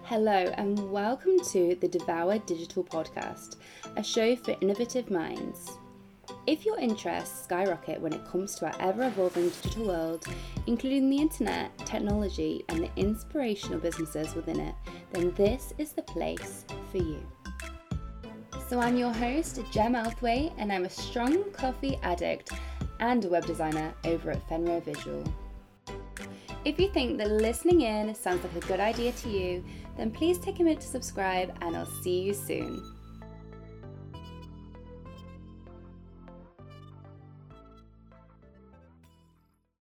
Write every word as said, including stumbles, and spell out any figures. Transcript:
Hello and welcome to the Devour Digital Podcast, a show for innovative minds. If your interests skyrocket when it comes to our ever-evolving digital world, including the internet, technology and the inspirational businesses within it, then this is the place for you. So I'm your host, Gem Elthway, and I'm a strong coffee addict and a web designer over at Fenrir Visual. If you think that listening in sounds like a good idea to you, then please take a minute to subscribe and I'll see you soon.